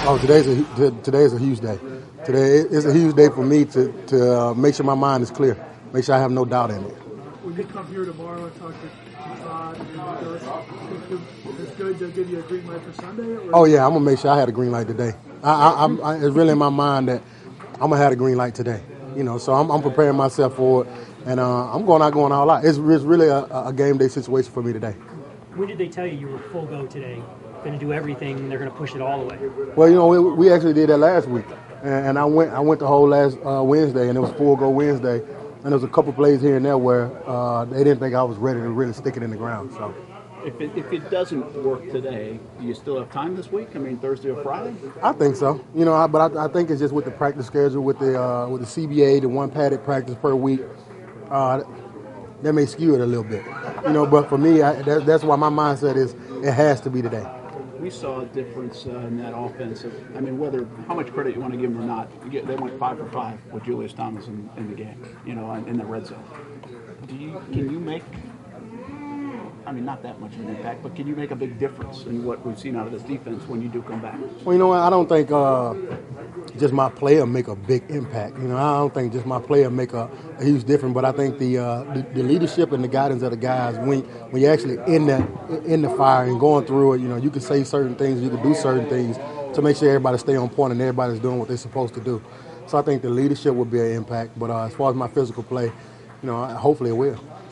Oh, today is a huge day. Today is a huge day for me to make sure my mind is clear, make sure I have no doubt in it. When you come here tomorrow and talk to Todd and Nicholas, it's good to give you a green light for Sunday? Or? Oh yeah, I'm gonna make sure I had a green light today. It's really in my mind that I'm gonna have a green light today. So I'm preparing myself for it, and I'm going all out. It's really a game day situation for me today. When did they tell you were full go today? Going to do everything. They're going to push it all the way. Well, we actually did that last week, and I went the whole last Wednesday, and it was full go Wednesday, and there was a couple plays here and there where they didn't think I was ready to really stick it in the ground. So, if it doesn't work today, do you still have time this week? I mean, Thursday or Friday? I think so. But I think it's just with the practice schedule, with the CBA, the one padded practice per week. That may skew it a little bit, But for me, that's why my mindset is it has to be today. We saw a difference in that offense. How much credit you want to give them or not, they went 5 for 5 with Julius Thomas in the game, in the red zone. Can you make? Not that much of an impact, but can you make a big difference in what we've seen out of this defense when you do come back? Well, I don't think just my player make a big impact. I don't think just my player make a huge difference, but I think the leadership and the guidance of the guys, when you're actually in the fire and going through it, you can say certain things, you can do certain things to make sure everybody stay on point and everybody's doing what they're supposed to do. So I think the leadership will be an impact, but as far as my physical play, hopefully it will.